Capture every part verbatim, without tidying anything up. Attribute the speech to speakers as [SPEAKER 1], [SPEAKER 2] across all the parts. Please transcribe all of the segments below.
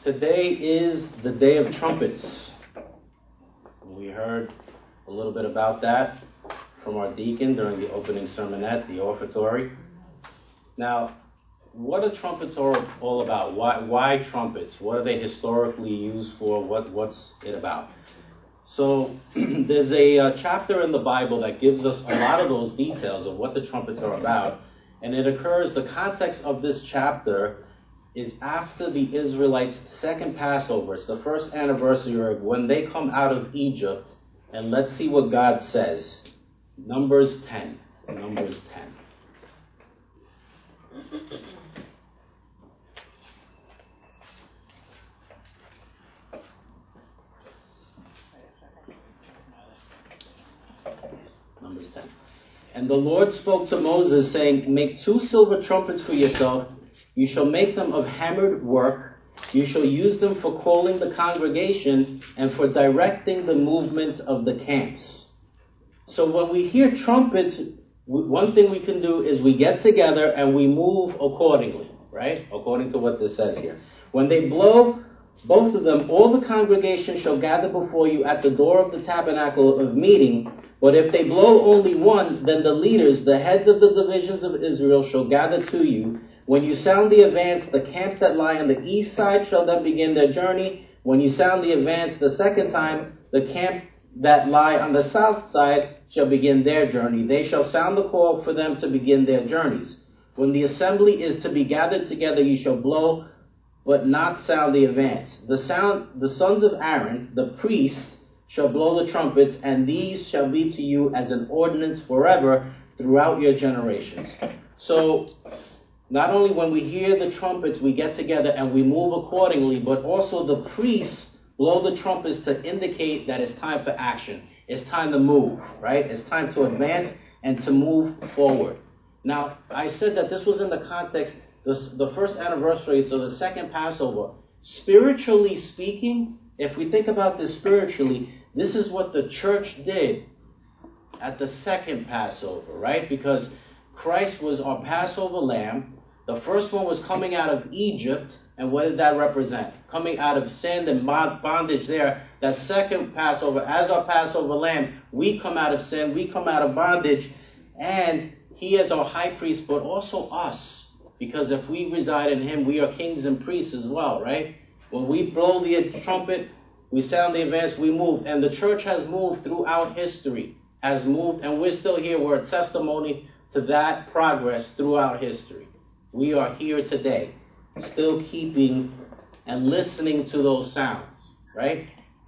[SPEAKER 1] Today is the Day of Trumpets. We heard a little bit about that from our deacon during the opening sermonette, the offertory. Now, what are trumpets all, all about? Why, why trumpets? What are they historically used for? What, what's it about? So there's a uh, chapter in the Bible that gives us a lot of those details of what the trumpets are about. And it occurs, the context of this chapter is after the Israelites' second Passover. It's the first anniversary of when they come out of Egypt. And let's see what God says. Numbers ten. Numbers ten. Numbers ten. And the Lord spoke to Moses, saying, make two silver trumpets for yourself. You shall make them of hammered work. You shall use them for calling the congregation and for directing the movement of the camps. So when we hear trumpets, one thing we can do is we get together and we move accordingly, right? According to what this says here. When they blow, both of them, all the congregation shall gather before you at the door of the tabernacle of meeting. But if they blow only one, then the leaders, the heads of the divisions of Israel, shall gather to you. When you sound the advance, the camps that lie on the east side shall then begin their journey. When you sound the advance the second time, the camps that lie on the south side shall begin their journey. They shall sound the call for them to begin their journeys. When the assembly is to be gathered together, you shall blow, but not sound the advance. The sound, the sons of Aaron, the priests, shall blow the trumpets, and these shall be to you as an ordinance forever throughout your generations. So, not only when we hear the trumpets, we get together and we move accordingly, but also the priests blow the trumpets to indicate that it's time for action. It's time to move, right? It's time to advance and to move forward. Now, I said that this was in the context, the, the first anniversary, so the second Passover. Spiritually speaking, if we think about this spiritually, this is what the church did at the second Passover, right? Because Christ was our Passover lamb. The first one was coming out of Egypt, and what did that represent? Coming out of sin and bondage there. That second Passover, as our Passover lamb, we come out of sin, we come out of bondage, and he is our high priest, but also us. Because if we reside in him, we are kings and priests as well, right? When we blow the trumpet, we sound the advance, we move. And the church has moved throughout history, has moved, and we're still here. We're a testimony to that progress throughout history. We are here today, still keeping and listening to those sounds, right?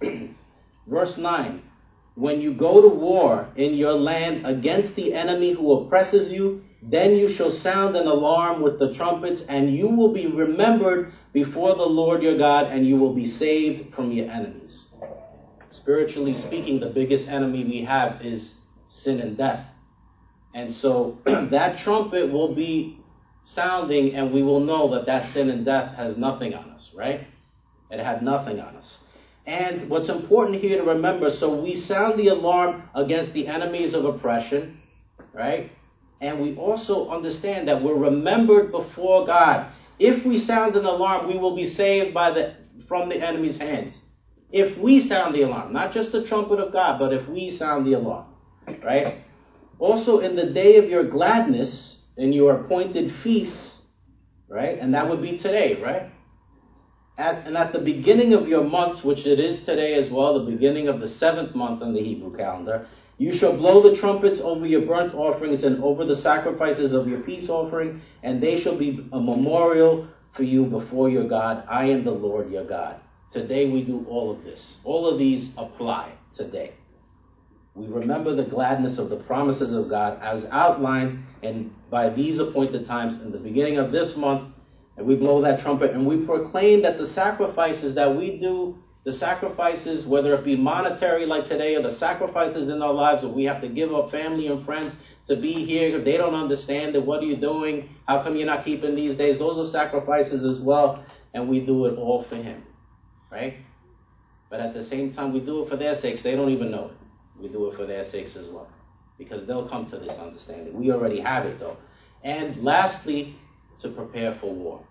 [SPEAKER 1] Verse nine, when you go to war in your land against the enemy who oppresses you, then you shall sound an alarm with the trumpets, and you will be remembered before the Lord your God, and you will be saved from your enemies. Spiritually speaking, the biggest enemy we have is sin and death. And so that trumpet will be sounding, and we will know that that sin and death has nothing on us, right? It had nothing on us. And what's important here to remember, so we sound the alarm against the enemies of oppression, right? And we also understand that we're remembered before God. If we sound an alarm, we will be saved by the from the enemy's hands. If we sound the alarm, not just the trumpet of God, but if we sound the alarm, right? Also, in the day of your gladness, in your appointed feasts, right? And that would be today, right? At, and at the beginning of your months, which it is today as well, the beginning of the seventh month on the Hebrew calendar, you shall blow the trumpets over your burnt offerings and over the sacrifices of your peace offering, and they shall be a memorial for you before your God. I am the Lord your God. Today we do all of this. All of these apply today. We remember the gladness of the promises of God as outlined and by these appointed times in the beginning of this month, and we blow that trumpet and we proclaim that the sacrifices that we do, the sacrifices, whether it be monetary like today or the sacrifices in our lives where we have to give up family and friends to be here, they don't understand that what are you doing? How come you're not keeping these days? Those are sacrifices as well, and we do it all for him, right? But at the same time, we do it for their sakes. They don't even know it. We do it for their sakes as well, because they'll come to this understanding. We already have it, though. And lastly, to prepare for war.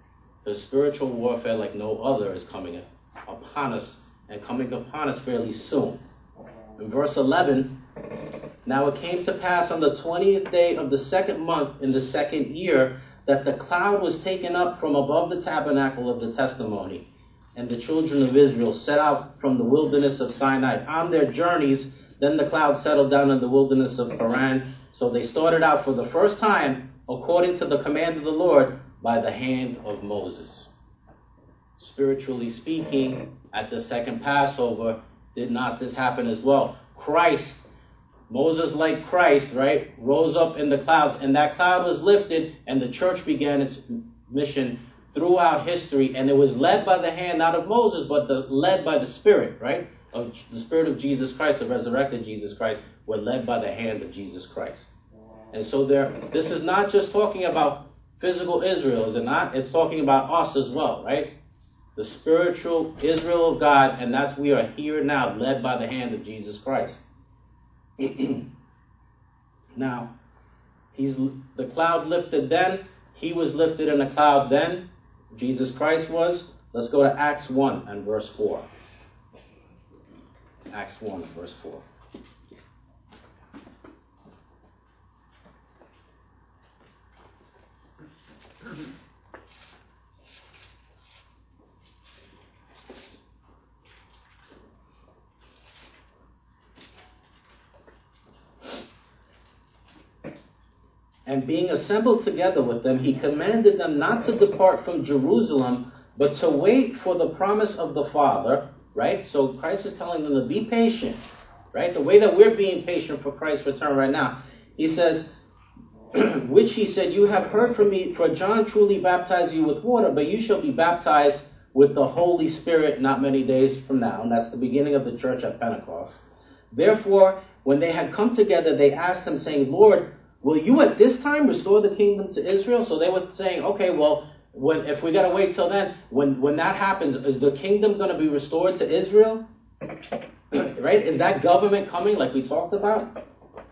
[SPEAKER 1] The spiritual warfare like no other is coming upon us, and coming upon us fairly soon. In verse eleven, now it came to pass on the twentieth day of the second month in the second year that the cloud was taken up from above the tabernacle of the testimony. And the children of Israel set out from the wilderness of Sinai on their journeys. Then the cloud settled down in the wilderness of Paran. So they started out for the first time, according to the command of the Lord, by the hand of Moses. Spiritually speaking, at the second Passover, did not this happen as well? Christ, Moses, like Christ, right, rose up in the clouds, and that cloud was lifted, and the church began its mission throughout history, and it was led by the hand, not of Moses, but the, led by the Spirit, right? Of the Spirit of Jesus Christ, the resurrected Jesus Christ, were led by the hand of Jesus Christ. And so there, this is not just talking about physical Israel, is it not? It's talking about us as well, right? The spiritual Israel of God, and that's we are here now, led by the hand of Jesus Christ. Now, he's the cloud lifted then, he was lifted in a cloud then, Jesus Christ was. Let's go to Acts one and verse four. Acts one, verse four. And being assembled together with them, he commanded them not to depart from Jerusalem, but to wait for the promise of the Father, right? So Christ is telling them to be patient, right? The way that we're being patient for Christ's return right now. He says, which he said, you have heard from me, for John truly baptized you with water, but you shall be baptized with the Holy Spirit not many days from now. And that's the beginning of the church at Pentecost. Therefore, when they had come together, they asked him, saying, Lord, will you at this time restore the kingdom to Israel? So they were saying, okay, well, when, if we got to wait till then, when, when that happens, is the kingdom going to be restored to Israel? Right? Is that government coming like we talked about?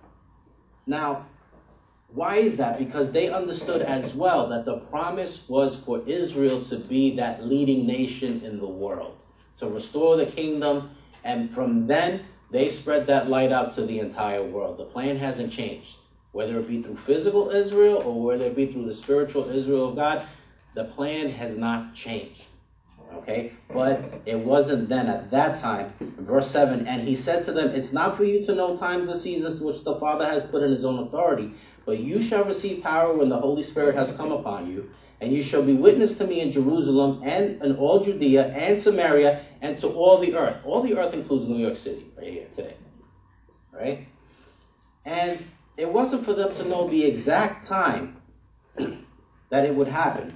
[SPEAKER 1] Now, why is that? Because they understood as well that the promise was for Israel to be that leading nation in the world, to restore the kingdom, and from then they spread that light out to the entire world. The plan hasn't changed. Whether it be through physical Israel or whether it be through the spiritual Israel of God, the plan has not changed. Okay? But it wasn't then at that time. Verse seven, and he said to them, it's not for you to know times or seasons which the Father has put in his own authority, but you shall receive power when the Holy Spirit has come upon you, and you shall be witness to me in Jerusalem and in all Judea and Samaria and to all the earth. All the earth includes New York City right here today. Right? And it wasn't for them to know the exact time that it would happen.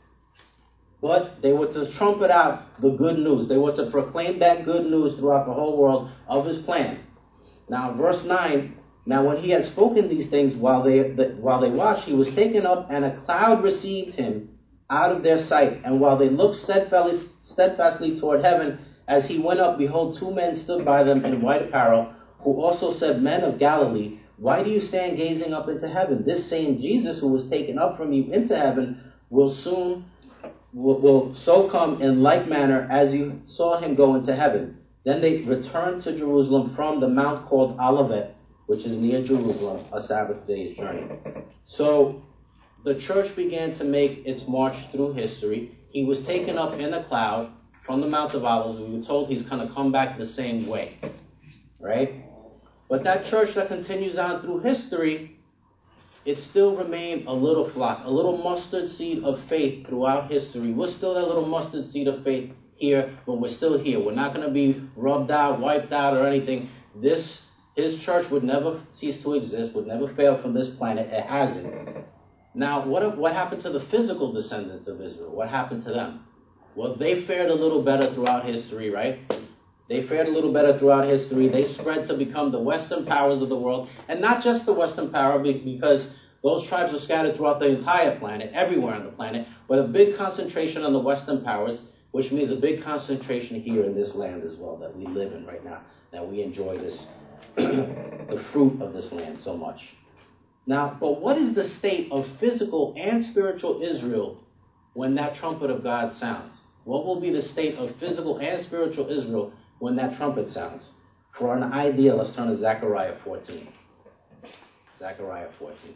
[SPEAKER 1] But they were to trumpet out the good news. They were to proclaim that good news throughout the whole world of his plan. Now, verse nine, now when he had spoken these things while they, the, while they watched, he was taken up, and a cloud received him out of their sight. And while they looked steadfastly, steadfastly toward heaven, as he went up, behold, two men stood by them in white apparel, who also said, Men of Galilee, why do you stand gazing up into heaven? This same Jesus who was taken up from you into heaven will soon, will, will so come in like manner as you saw him go into heaven. Then they returned to Jerusalem from the mount called Olivet, which is near Jerusalem, a Sabbath day's journey. So the church began to make its march through history. He was taken up in a cloud from the Mount of Olives. We were told he's going to come back the same way, right? But that church that continues on through history, it still remained a little flock, a little mustard seed of faith throughout history. We're still that little mustard seed of faith here, but we're still here. We're not going to be rubbed out, wiped out, or anything. This, his church would never cease to exist, would never fail from this planet. It hasn't. Now, what, what happened to the physical descendants of Israel? What happened to them? Well, they fared a little better throughout history, right? They fared a little better throughout history. They spread to become the Western powers of the world. And not just the Western power, because those tribes are scattered throughout the entire planet, everywhere on the planet, but a big concentration on the Western powers, which means a big concentration here in this land as well that we live in right now, that we enjoy this, the fruit of this land so much. Now, but what is the state of physical and spiritual Israel when that trumpet of God sounds? What will be the state of physical and spiritual Israel when that trumpet sounds? For an idea, let's turn to Zechariah fourteen. Zechariah fourteen.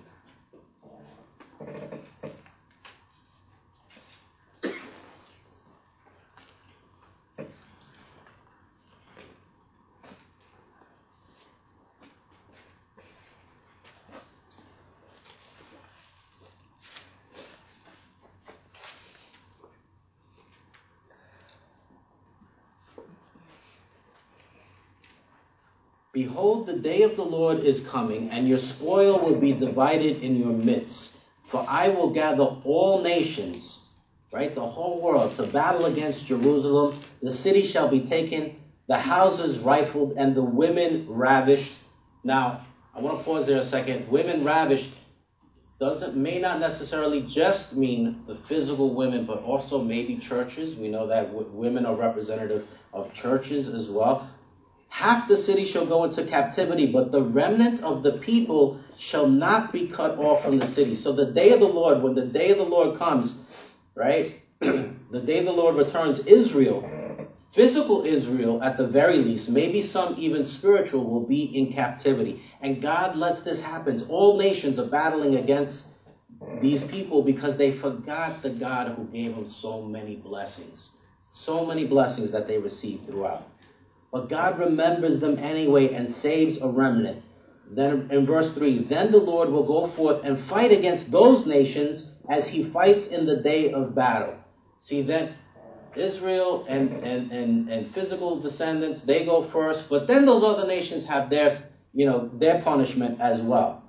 [SPEAKER 1] Behold, the day of the Lord is coming, and your spoil will be divided in your midst. For I will gather all nations, right, the whole world, to battle against Jerusalem. The city shall be taken, the houses rifled, and the women ravished. Now, I want to pause there a second. Women ravished doesn't may not necessarily just mean the physical women, but also maybe churches. We know that w- women are representative of churches as well. Half the city shall go into captivity, but the remnant of the people shall not be cut off from the city. So the day of the Lord, when the day of the Lord comes, right, the day the Lord returns, Israel, physical Israel at the very least, maybe some even spiritual, will be in captivity. And God lets this happen. All nations are battling against these people because they forgot the God who gave them so many blessings. So many blessings that they received throughout. But God remembers them anyway and saves a remnant. Then in verse three, then the Lord will go forth and fight against those nations as he fights in the day of battle. See, that Israel and, and, and, and physical descendants, they go first, but then those other nations have their, you know, their punishment as well.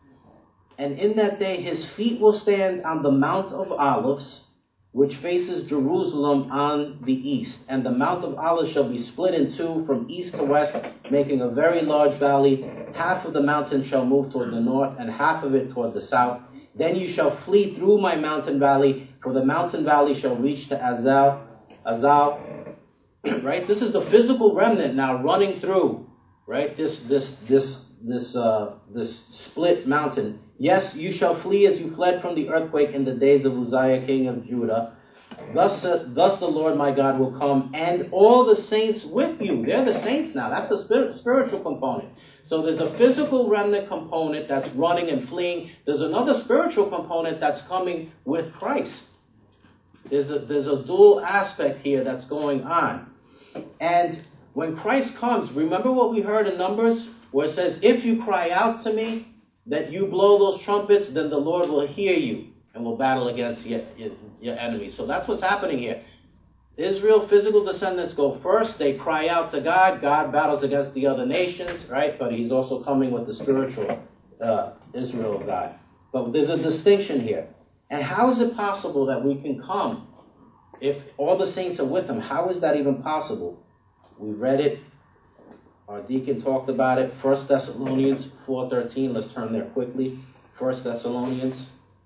[SPEAKER 1] And in that day his feet will stand on the Mount of Olives, which faces Jerusalem on the east. And the Mount of Olives shall be split in two from east to west, making a very large valley. Half of the mountain shall move toward the north, and half of it toward the south. Then you shall flee through my mountain valley, for the mountain valley shall reach to Azal. Azal. Right? This is the physical remnant now running through, right? This, this, this, this, uh, this split mountain. Yes, you shall flee as you fled from the earthquake in the days of Uzziah, king of Judah. Thus, uh, thus the Lord my God will come, and all the saints with you. They're the saints now. That's the spirit, spiritual component. So there's a physical remnant component that's running and fleeing. There's another spiritual component that's coming with Christ. There's a, there's a dual aspect here that's going on. And when Christ comes, remember what we heard in Numbers, where it says, if you cry out to me, that you blow those trumpets, then the Lord will hear you and will battle against your, your, your enemies. So that's what's happening here. Israel, physical descendants go first. They cry out to God. God battles against the other nations, right? But he's also coming with the spiritual uh, Israel of God. But there's a distinction here. And how is it possible that we can come if all the saints are with him? How is that even possible? We read it. Our deacon talked about it. First Thessalonians four thirteen. Let's turn there quickly. First Thessalonians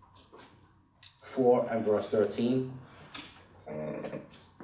[SPEAKER 1] four and verse thirteen. It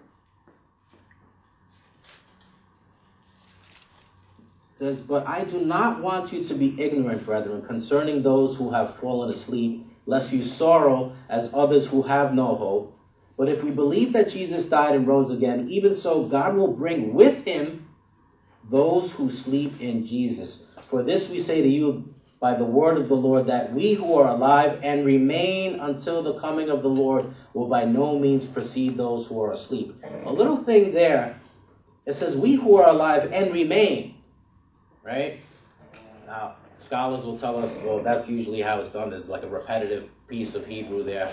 [SPEAKER 1] says, but I do not want you to be ignorant, brethren, concerning those who have fallen asleep, lest you sorrow as others who have no hope. But if we believe that Jesus died and rose again, even so God will bring with him those who sleep in Jesus. For this we say to you by the word of the Lord, that we who are alive and remain until the coming of the Lord will by no means precede those who are asleep. A little thing there, it says we who are alive and remain, right? Now, scholars will tell us, well, that's usually how it's done. There's like a repetitive piece of Hebrew there.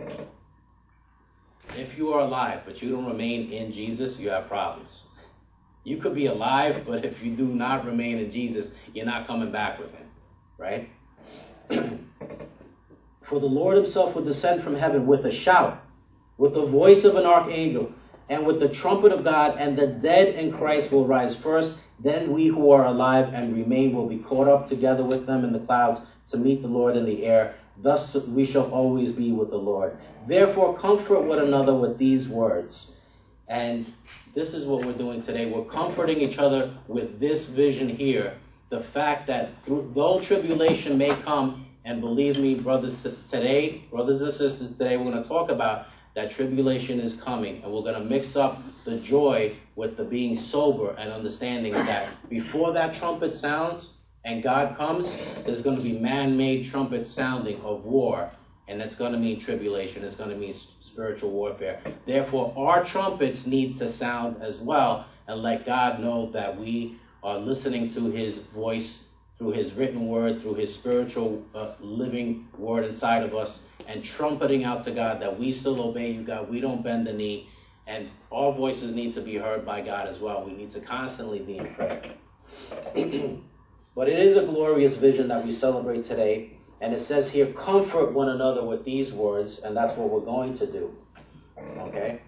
[SPEAKER 1] If you are alive, but you don't remain in Jesus, you have problems. You could be alive, but if you do not remain in Jesus, you're not coming back with him, right? For the Lord himself will descend from heaven with a shout, with the voice of an archangel, and with the trumpet of God, and the dead in Christ will rise first. Then we who are alive and remain will be caught up together with them in the clouds to meet the Lord in the air. Thus we shall always be with the Lord. Therefore comfort one another with these words. And this is what we're doing today. We're comforting each other with this vision here. The fact that through, though tribulation may come, and believe me, brothers, t- today, brothers and sisters, today we're going to talk about that tribulation is coming, and we're going to mix up the joy with the being sober and understanding that before that trumpet sounds and God comes, there's going to be man-made trumpet sounding of war, and that's going to mean tribulation. It's going to mean spiritual warfare. Therefore, our trumpets need to sound as well and let God know that we are listening to his voice through his written word, through his spiritual uh, living word inside of us, and trumpeting out to God that we still obey you, God. We don't bend the knee. And our voices need to be heard by God as well. We need to constantly be in prayer. But it is a glorious vision that we celebrate today. And it says here, comfort one another with these words. And that's what we're going to do. Okay?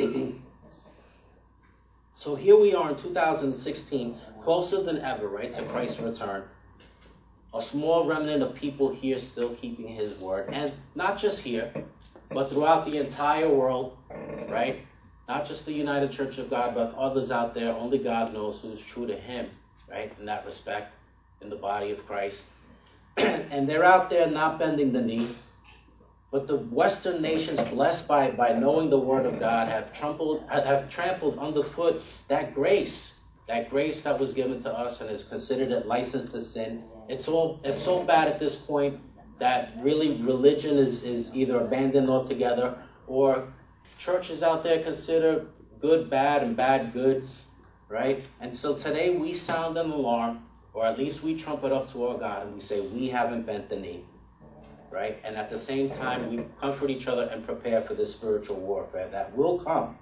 [SPEAKER 1] So here we are in two thousand sixteen, closer than ever, right, to Christ's return. A small remnant of people here still keeping his word. And not just here, but throughout the entire world, right? Not just the United Church of God, but others out there. Only God knows who's true to him, right? In that respect, in the body of Christ. And they're out there not bending the knee. But the Western nations, blessed by, by knowing the word of God, have trampled, have trampled underfoot that grace. That grace that was given to us and is considered a license to sin. It's all it's so bad at this point that really religion is, is either abandoned altogether, or churches out there consider good bad and bad good, right? And so today we sound an alarm, or at least we trumpet up to our God and we say we haven't bent the knee, right? And at the same time we comfort each other and prepare for this spiritual warfare that will come.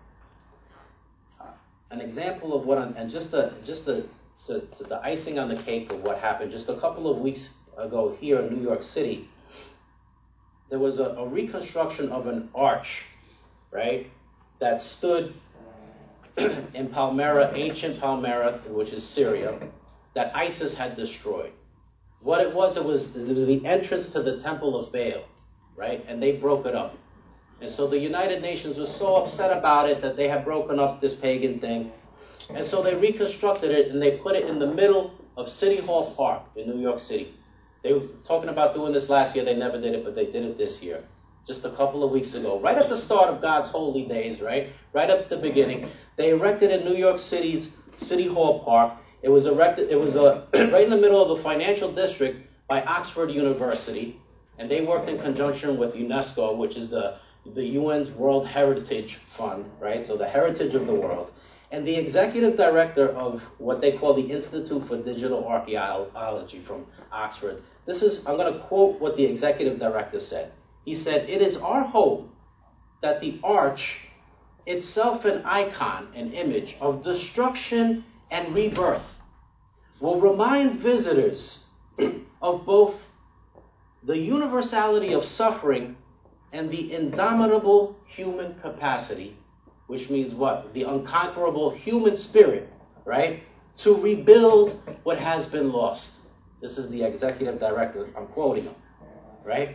[SPEAKER 1] An example of what, I'm, and just the just the to, to the icing on the cake of what happened just a couple of weeks ago here in New York City. There was a, a reconstruction of an arch, right, that stood in Palmyra, ancient Palmyra, which is Syria, that ISIS had destroyed. What it was, it was it was the entrance to the Temple of Baal, right, and they broke it up. And so the United Nations was so upset about it that they had broken up this pagan thing. And so they reconstructed it and they put it in the middle of City Hall Park in New York City. They were talking about doing this last year. They never did it, but they did it this year. Just a couple of weeks ago. Right at the start of God's holy days, right? Right at the beginning. They erected in New York City's City Hall Park. It was erected, it was uh, right in the middle of the financial district by Oxford University. And they worked in conjunction with UNESCO, which is the the U N's World Heritage Fund, right? So the heritage of the world. And the executive director of what they call the Institute for Digital Archaeology from Oxford. This is, I'm going to quote what the executive director said. He said, "It is our hope that the arch, itself an icon, an image of destruction and rebirth, will remind visitors of both the universality of suffering and the indomitable human capacity," which means what? The unconquerable human spirit, right? To rebuild what has been lost. This is the executive director. I'm quoting him, right?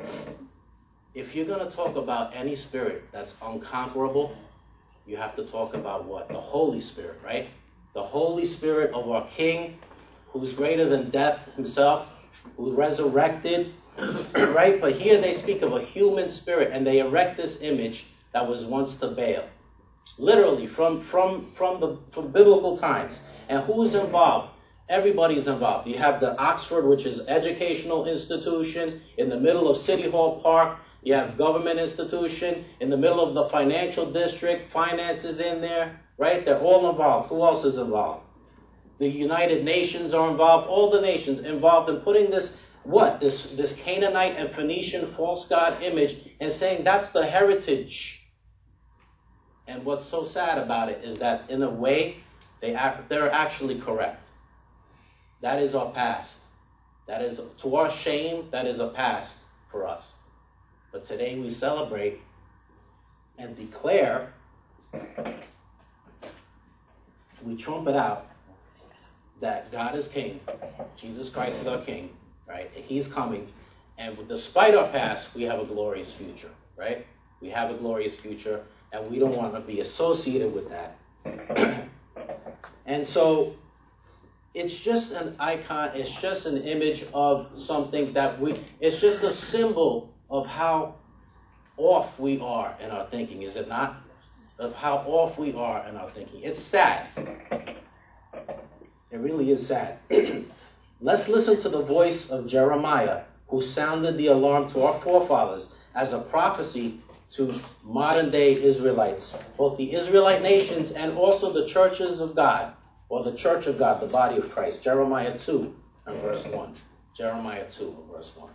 [SPEAKER 1] If you're going to talk about any spirit that's unconquerable, you have to talk about what? The Holy Spirit, right? The Holy Spirit of our King, who's greater than death himself, who resurrected, right? But here they speak of a human spirit, and they erect this image that was once to Baal. Literally, from, from, from, the, from biblical times. And who's involved? Everybody's involved. You have the Oxford, which is educational institution, in the middle of City Hall Park. You have government institution, in the middle of the financial district, finances in there, right? They're all involved. Who else is involved? The United Nations are involved. All the nations involved in putting this What? This this Canaanite and Phoenician false god image and saying that's the heritage. And what's so sad about it is that in a way, they act, they're actually correct. That is our past. That is, to our shame, that is a past for us. But today we celebrate and declare, we trumpet out that God is King. Jesus Christ is our King. Right? He's coming. And despite our past, we have a glorious future. Right? We have a glorious future. And we don't want to be associated with that. And so, it's just an icon. It's just an image of something that we, it's just a symbol of how off we are in our thinking, is it not? Of how off we are in our thinking. It's sad. It really is sad. Let's listen to the voice of Jeremiah, who sounded the alarm to our forefathers as a prophecy to modern day Israelites, both the Israelite nations and also the churches of God, or the church of God, the body of Christ. Jeremiah two and verse one. Jeremiah two and verse one.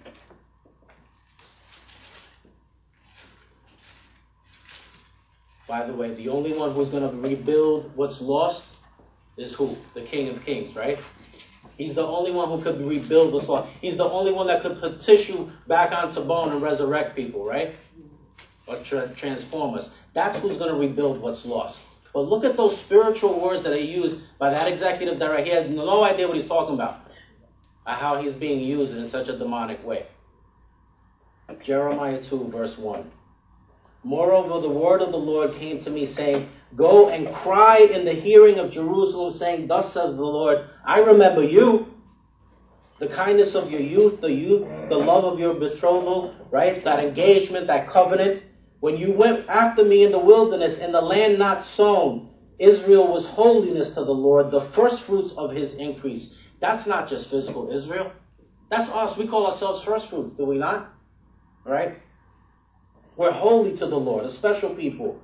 [SPEAKER 1] By the way, the only one who's going to rebuild what's lost is who? The King of Kings, right? He's the only one who could rebuild what's lost. He's the only one that could put tissue back onto bone and resurrect people, right? Or tra- transform us. That's who's going to rebuild what's lost. But look at those spiritual words that are used by that executive director. He has no idea what he's talking about, or how he's being used in such a demonic way. Jeremiah two, verse one. Moreover, the word of the Lord came to me, saying, Go and cry in the hearing of Jerusalem, saying, Thus says the Lord, I remember you, the kindness of your youth, the youth, the love of your betrothal, right? That engagement, that covenant. When you went after me in the wilderness, in the land not sown, Israel was holiness to the Lord, the first fruits of his increase. That's not just physical Israel. That's us. We call ourselves first fruits, do we not? Right? We're holy to the Lord, a special people.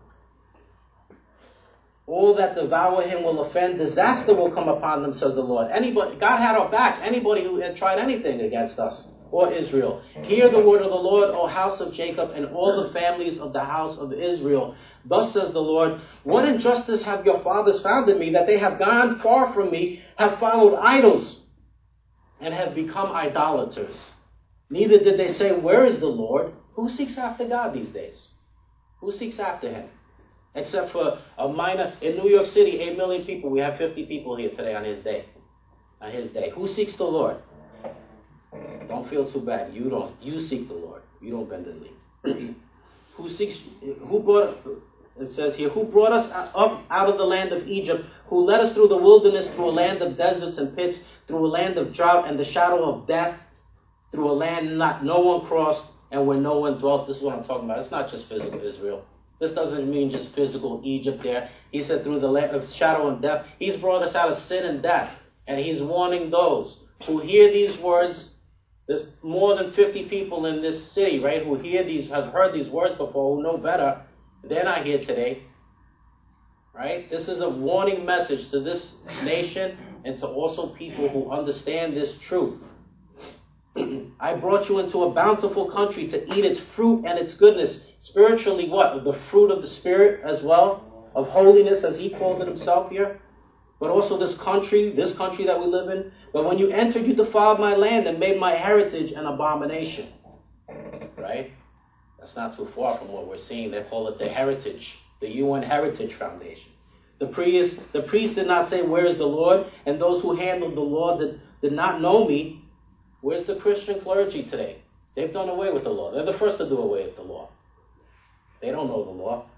[SPEAKER 1] All that devour him will offend. Disaster will come upon them, says the Lord. Anybody, God had our back. Anybody who had tried anything against us or Israel. Hear the word of the Lord, O house of Jacob, and all the families of the house of Israel. Thus says the Lord, What injustice have your fathers found in me, that they have gone far from me, have followed idols, and have become idolaters. Neither did they say, Where is the Lord? Who seeks after God these days? Who seeks after him? Except for a minor, in New York City, eight million people. We have fifty people here today on his day. On his day. Who seeks the Lord? Don't feel too bad. You don't. You seek the Lord. You don't bend and leave. Who seeks, who brought, it says here, who brought us up out of the land of Egypt, who led us through the wilderness, through a land of deserts and pits, through a land of drought and the shadow of death, through a land not no one crossed, and where no one dwelt. This is what I'm talking about. It's not just physical Israel. This doesn't mean just physical Egypt there. He said through the land of shadow and death. He's brought us out of sin and death. And he's warning those who hear these words. There's more than fifty people in this city, right, who hear these, have heard these words before, who know better. They're not here today. Right? This is a warning message to this nation and to also people who understand this truth. I brought you into a bountiful country to eat its fruit and its goodness. Spiritually, what? The fruit of the Spirit as well, of holiness, as he called it himself here. But also this country, this country that we live in. But when you entered, you defiled my land and made my heritage an abomination. Right? That's not too far from what we're seeing. They call it the Heritage, the U N Heritage Foundation. The priest, the priest did not say, Where is the Lord? And those who handled the law did, did not know me. Where's the Christian clergy today? They've done away with the law. They're the first to do away with the law. They don't know the law.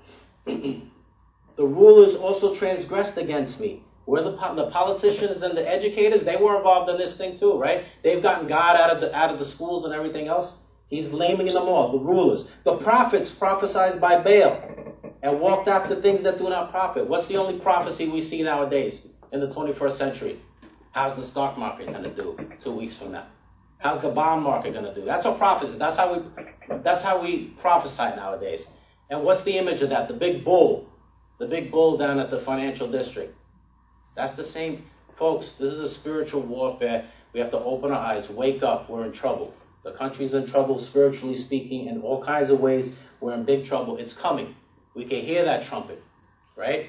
[SPEAKER 1] The rulers also transgressed against me. Where the, the politicians and the educators, they were involved in this thing too, right? They've gotten God out of the out of the schools and everything else. He's laming them all, the rulers. The prophets prophesied by Baal and walked after things that do not profit. What's the only prophecy we see nowadays in the twenty-first century? How's the stock market going to do two weeks from now? How's the bond market going to do? That's a prophecy. That's how we, that's how we prophesy nowadays. And what's the image of that? The big bull. The big bull down at the financial district. That's the same. Folks, this is a spiritual warfare. We have to open our eyes. Wake up. We're in trouble. The country's in trouble, spiritually speaking, in all kinds of ways. We're in big trouble. It's coming. We can hear that trumpet. Right?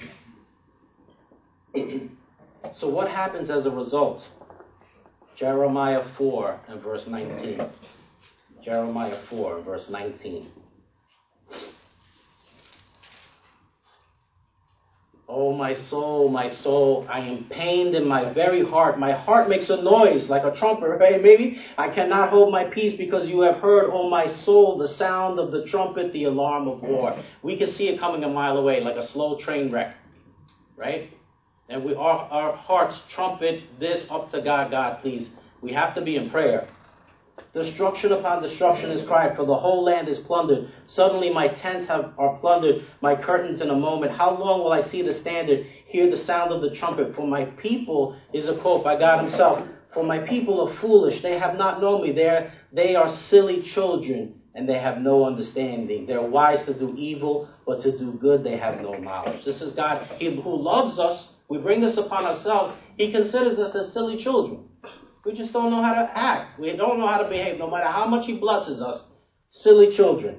[SPEAKER 1] So what happens as a result? Jeremiah four and verse nineteen. Jeremiah four and verse nineteen. Oh, my soul, my soul, I am pained in my very heart. My heart makes a noise like a trumpet, right? Maybe I cannot hold my peace because you have heard, oh, my soul, the sound of the trumpet, the alarm of war. We can see it coming a mile away like a slow train wreck, right? And we, our, our hearts trumpet this up to God. God, please, we have to be in prayer. Destruction upon destruction is cried, for the whole land is plundered. Suddenly my tents have, are plundered, my curtains in a moment. How long will I see the standard, hear the sound of the trumpet? For my people, is a quote by God himself, for my people are foolish, they have not known me. They are, they are silly children, and they have no understanding. They're wise to do evil, but to do good they have no knowledge. This is God, he who loves us. We bring this upon ourselves. He considers us as silly children. We just don't know how to act. We don't know how to behave, no matter how much he blesses us. Silly children.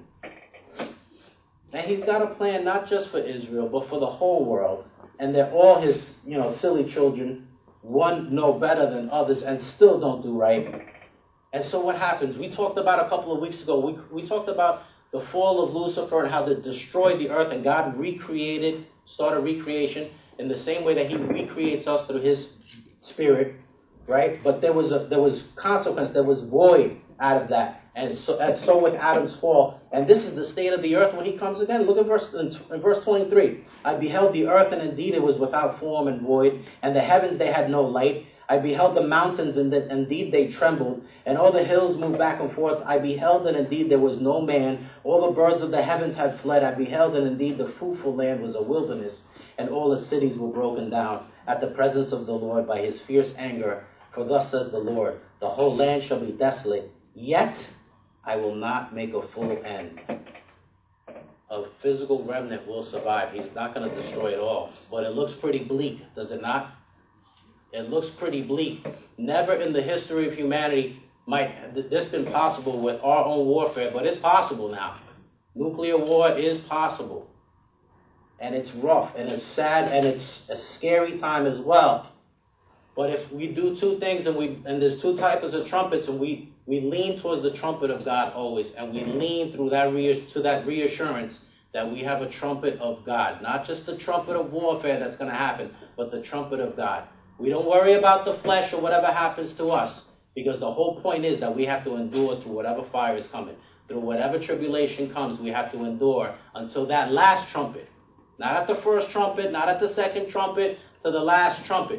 [SPEAKER 1] And he's got a plan not just for Israel, but for the whole world. And they're all his, you know, silly children. One know better than others and still don't do right. And so what happens? We talked about a couple of weeks ago, we, we talked about the fall of Lucifer and how they destroyed the earth, and God recreated, started recreation in the same way that he recreates us through his spirit. Right? But there was a, there was consequence, there was void out of that. And so, and so with Adam's fall. And this is the state of the earth when he comes again. Look at verse, in verse twenty-three. I beheld the earth, and indeed it was without form and void. And the heavens, they had no light. I beheld the mountains, and the, indeed they trembled. And all the hills moved back and forth. I beheld, and indeed there was no man. All the birds of the heavens had fled. I beheld, and indeed the fruitful land was a wilderness. And all the cities were broken down at the presence of the Lord by his fierce anger. For thus says the Lord, the whole land shall be desolate, yet I will not make a full end. A physical remnant will survive. He's not going to destroy it all. But it looks pretty bleak, does it not? It looks pretty bleak. Never in the history of humanity might this been possible with our own warfare, but it's possible now. Nuclear war is possible. And it's rough, and it's sad, and it's a scary time as well. But if we do two things, and we and there's two types of trumpets, and we, we lean towards the trumpet of God always, and we lean through that reass- to that reassurance that we have a trumpet of God. Not just the trumpet of warfare that's going to happen, but the trumpet of God. We don't worry about the flesh or whatever happens to us, because the whole point is that we have to endure through whatever fire is coming. Through whatever tribulation comes, we have to endure until that last trumpet. Not at the first trumpet, not at the second trumpet, to the last trumpet.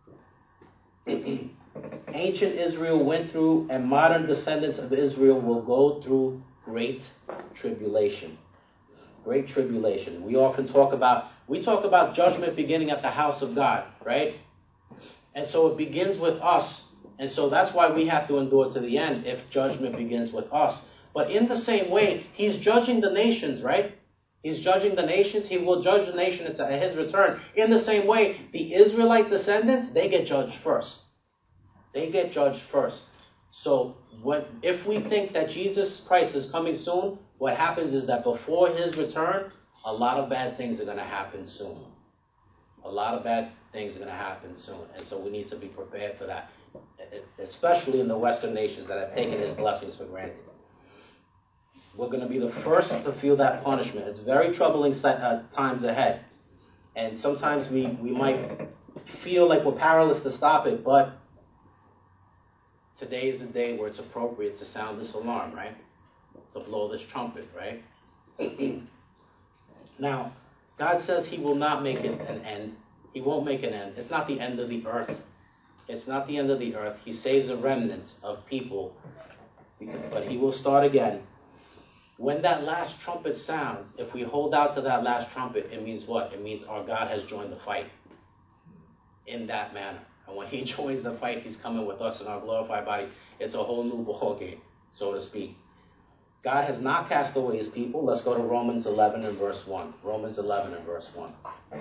[SPEAKER 1] Ancient Israel went through, and modern descendants of Israel will go through great tribulation. Great tribulation. We often talk about, we talk about judgment beginning at the house of God, right? And so it begins with us. And so that's why we have to endure to the end if judgment begins with us. But in the same way, he's judging the nations, right? He's judging the nations. He will judge the nation at his return. In the same way, the Israelite descendants, they get judged first. They get judged first. So when, if we think that Jesus Christ is coming soon, what happens is that before his return, a lot of bad things are going to happen soon. A lot of bad things are going to happen soon. And so we need to be prepared for that, especially in the Western nations that have taken his blessings for granted. We're going to be the first to feel that punishment. It's very troubling uh, times ahead. And sometimes we, we might feel like we're powerless to stop it, but today is a day where it's appropriate to sound this alarm, right? To blow this trumpet, right? Now, God says he will not make it an end. He won't make an end. It's not the end of the earth. It's not the end of the earth. He saves a remnant of people, but he will start again. When that last trumpet sounds, if we hold out to that last trumpet, it means what? It means our God has joined the fight in that manner. And when he joins the fight, he's coming with us in our glorified bodies. It's a whole new ball game, so to speak. God has not cast away his people. Let's go to Romans eleven and verse one. Romans eleven and verse one.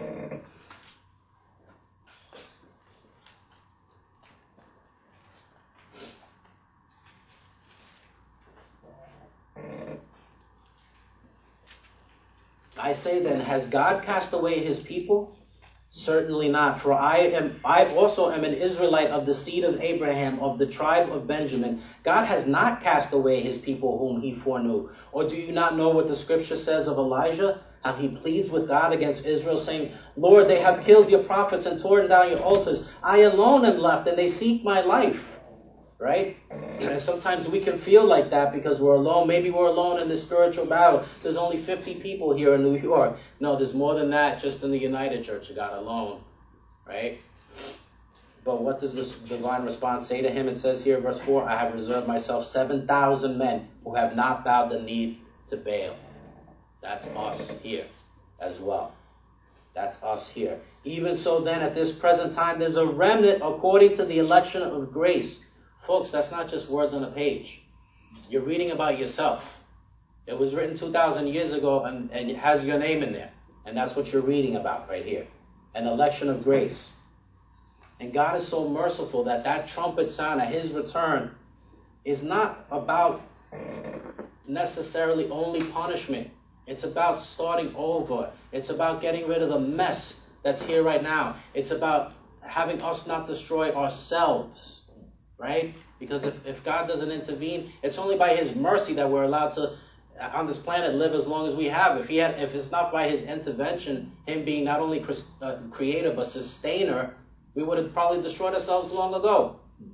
[SPEAKER 1] I say then, has God cast away his people? Certainly not, for I am I also am an Israelite of the seed of Abraham, of the tribe of Benjamin. God has not cast away his people whom he foreknew. Or do you not know what the scripture says of Elijah? How he pleads with God against Israel, saying, Lord, they have killed your prophets and torn down your altars. I alone am left, and they seek my life. Right? And sometimes we can feel like that because we're alone. Maybe we're alone in this spiritual battle. There's only fifty people here in New York. No, there's more than that just in the United Church of God alone. Right? But what does this divine response say to him? It says here, verse four, I have reserved myself seven thousand men who have not bowed the knee to Baal. That's us here as well. That's us here. Even so then, at this present time, there's a remnant according to the election of grace. Folks, that's not just words on a page. You're reading about yourself. It was written two thousand years ago, and, and it has your name in there. And that's what you're reading about right here. An election of grace. And God is so merciful that that trumpet sound at his return is not about necessarily only punishment. It's about starting over. It's about getting rid of the mess that's here right now. It's about having us not destroy ourselves, right? Because if, if God doesn't intervene, it's only by his mercy that we're allowed to, on this planet, live as long as we have. If he had, if it's not by his intervention, him being not only uh, creator but sustainer, we would have probably destroyed ourselves long ago.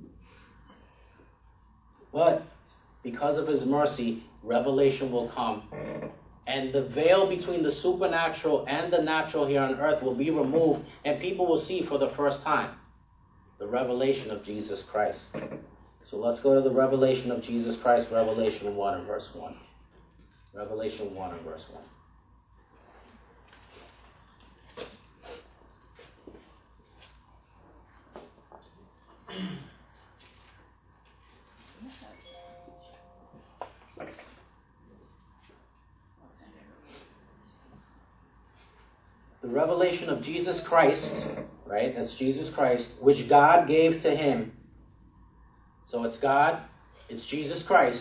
[SPEAKER 1] But because of his mercy, revelation will come. And the veil between the supernatural and the natural here on earth will be removed, and people will see for the first time the revelation of Jesus Christ. So let's go to the revelation of Jesus Christ, Revelation one and verse one. Revelation one and verse one. The revelation of Jesus Christ, right? That's Jesus Christ, which God gave to him. So it's God, it's Jesus Christ,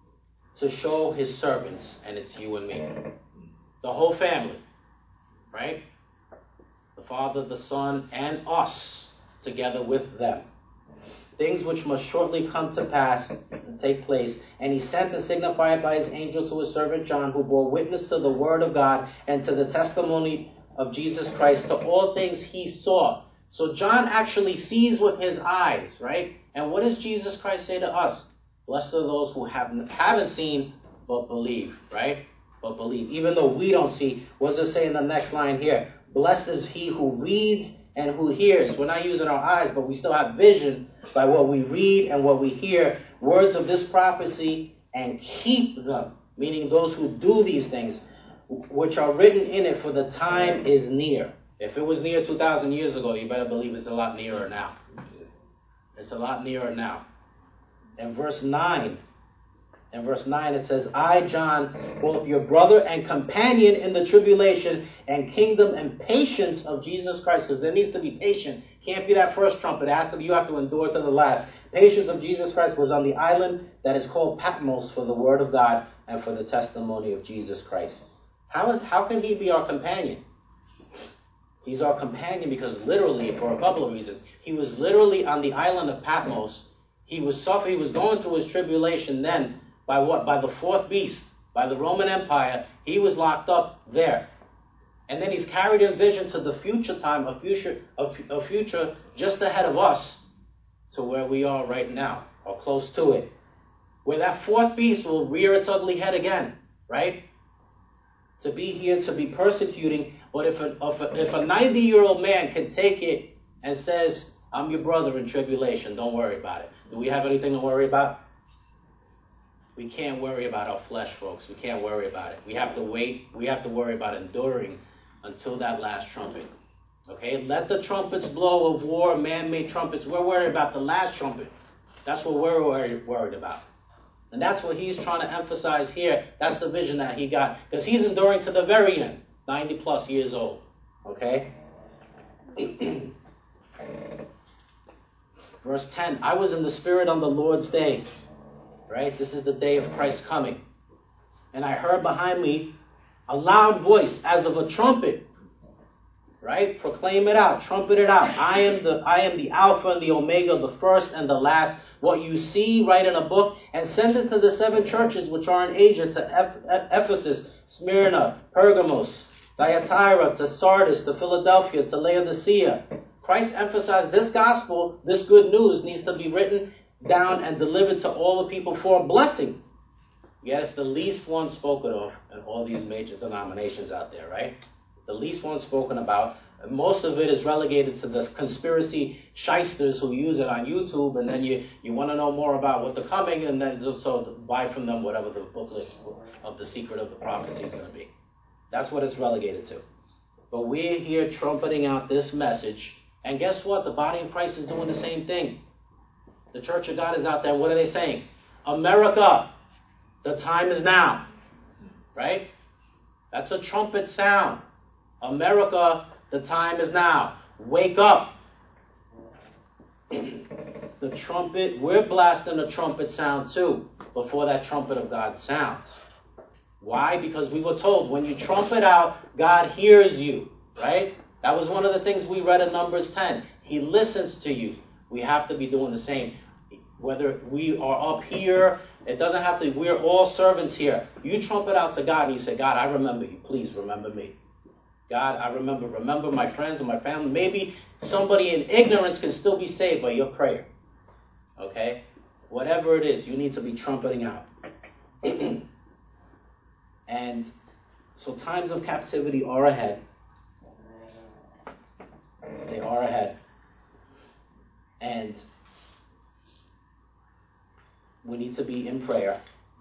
[SPEAKER 1] to show his servants, and it's you and me. The whole family, right? The Father, the Son, and us, together with them. Things which must shortly come to pass and take place. And he sent and signified by his angel to his servant John, who bore witness to the word of God and to the testimony of Jesus Christ, to all things he saw. So John actually sees with his eyes, right? And what does Jesus Christ say to us? Blessed are those who haven't, haven't seen, but believe, right? But believe. Even though we don't see, what does it say in the next line here? Blessed is he who reads and who hears. We're not using our eyes, but we still have vision by what we read and what we hear. Words of this prophecy, and keep them, meaning those who do these things, which are written in it, for the time is near. If it was near two thousand years ago, you better believe it's a lot nearer now. It's a lot nearer now. In verse nine, in verse nine it says, I, John, both your brother and companion in the tribulation and kingdom and patience of Jesus Christ, because there needs to be patience. Can't be that first trumpet. It has to be, you have to endure to the last. Patience of Jesus Christ was on the island that is called Patmos for the word of God and for the testimony of Jesus Christ. How is, how can he be our companion? He's our companion because literally, for a couple of reasons, he was literally on the island of Patmos. He was suffering, he was going through his tribulation then by what? By the fourth beast, by the Roman Empire. He was locked up there. And then he's carried in vision to the future time, a future, a, a future just ahead of us, to where we are right now, or close to it. Where that fourth beast will rear its ugly head again, right? To be here, to be persecuting. But if a, if a, if a ninety-year-old man can take it and says, I'm your brother in tribulation, don't worry about it. Do we have anything to worry about? We can't worry about our flesh, folks. We can't worry about it. We have to wait. We have to worry about enduring until that last trumpet. Okay? Let the trumpets blow of war, man-made trumpets. We're worried about the last trumpet. That's what we're worried about. And that's what he's trying to emphasize here. That's the vision that he got. Because he's enduring to the very end. ninety plus years old. Okay? Verse ten. I was in the Spirit on the Lord's day. Right? This is the day of Christ's coming. And I heard behind me a loud voice as of a trumpet. Right? Proclaim it out. Trumpet it out. I am the I am the Alpha and the Omega, the first and the last. What you see, write in a book and send it to the seven churches which are in Asia, to Ephesus, Smyrna, Pergamos, Thyatira, to Sardis, to Philadelphia, to Laodicea. Christ emphasized this gospel, this good news, needs to be written down and delivered to all the people for a blessing. Yet it's the least one spoken of in all these major denominations out there, right? The least one spoken about. most of it is relegated to the conspiracy shysters who use it on YouTube, and then you, you want to know more about what they're coming, and then so buy from them whatever the booklet of the secret of the prophecy is going to be. That's what it's relegated to. But we're here trumpeting out this message, and guess what? The body of Christ is doing the same thing. The Church of God is out there. What are they saying? America, the time is now. Right? That's a trumpet sound. America, the time is now. Wake up. The trumpet, we're blasting a trumpet sound too, before that trumpet of God sounds. Why? Because we were told when you trumpet out, God hears you. Right? That was one of the things we read in Numbers ten. He listens to you. We have to be doing the same. Whether we are up here, it doesn't have to, we're all servants here. You trumpet out to God and you say, God, I remember you. Please remember me. God, I remember, remember my friends and my family. Maybe somebody in ignorance can still be saved by your prayer. Okay? Whatever it is, you need to be trumpeting out. And so times of captivity are ahead. They are ahead. And we need to be in prayer.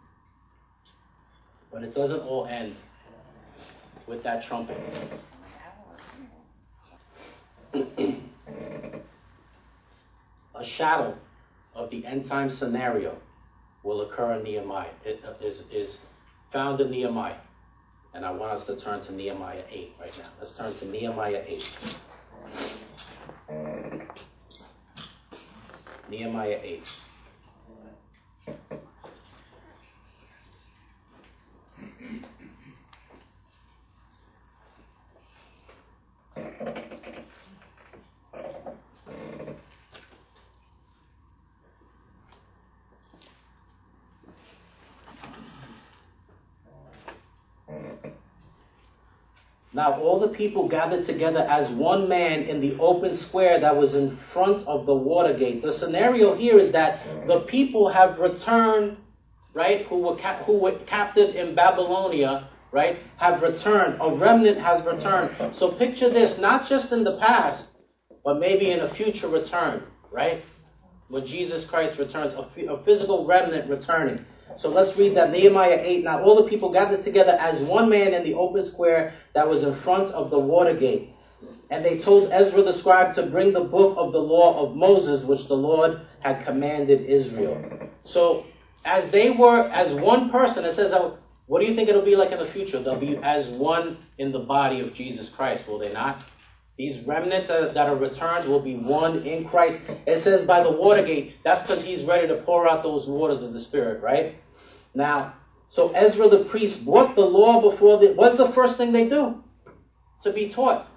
[SPEAKER 1] But it doesn't all end with that trumpet. A shadow of the end time scenario will occur in Nehemiah. It is, is found in Nehemiah. And I want us to turn to Nehemiah eight right now. Let's turn to Nehemiah eight. Nehemiah eight. Now all the people gathered together as one man in the open square that was in front of the water gate. The scenario here is that the people have returned, right, who were ca- who were captive in Babylonia, right, have returned. A remnant has returned. So picture this, not just in the past, but maybe in a future return, right? When Jesus Christ returns, a, f- a physical remnant returning. So let's read that, Nehemiah eight. Now all the people gathered together as one man in the open square that was in front of the water gate. And they told Ezra the scribe to bring the book of the law of Moses, which the Lord had commanded Israel. So as they were, as one person, it says, what do you think it'll be like in the future? They'll be as one in the body of Jesus Christ, will they not? These remnants that, that are returned will be one in Christ. It says by the water gate. That's because he's ready to pour out those waters of the Spirit, right? Now, so Ezra the priest brought the law before the... What's the first thing they do? To be taught.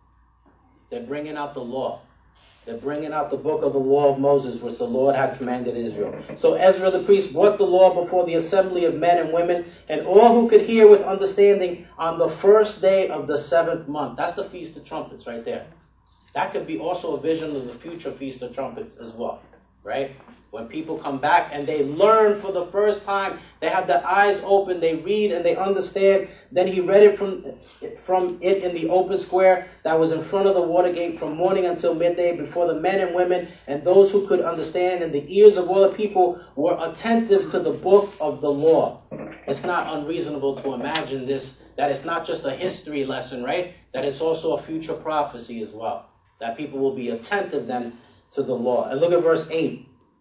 [SPEAKER 1] They're bringing out the law. They're bringing out the book of the law of Moses, which the Lord had commanded Israel. So Ezra the priest brought the law before the assembly of men and women, and all who could hear with understanding on the first day of the seventh month. That's the Feast of Trumpets right there. That could be also a vision of the future Feast of Trumpets as well, right? When people come back and they learn for the first time, they have their eyes open, they read and they understand. Then he read it from, from it in the open square that was in front of the water gate from morning until midday before the men and women and those who could understand, and the ears of all the people were attentive to the book of the law. It's not unreasonable to imagine this, that it's not just a history lesson, right? That it's also a future prophecy as well. That people will be attentive then to the law. And look at verse eight.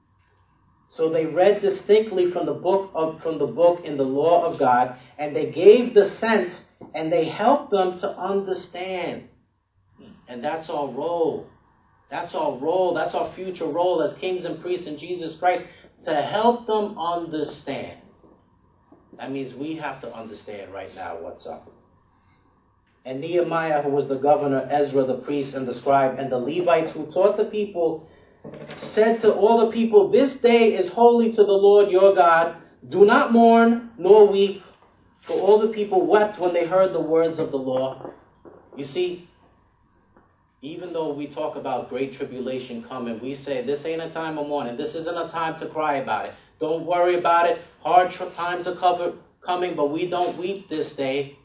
[SPEAKER 1] So they read distinctly from the book of, from the book in the law of God, and they gave the sense, and they helped them to understand. And that's our role. That's our role. That's our future role as kings and priests in Jesus Christ, to help them understand. That means we have to understand right now what's up. And Nehemiah, who was the governor, Ezra the priest and the scribe, and the Levites who taught the people, said to all the people, this day is holy to the Lord your God. Do not mourn nor weep. For all the people wept when they heard the words of the law. You see, even though we talk about great tribulation coming, we say this ain't a time of mourning. This isn't a time to cry about it. Don't worry about it. Hard tr- times are covered, coming, but we don't weep this day.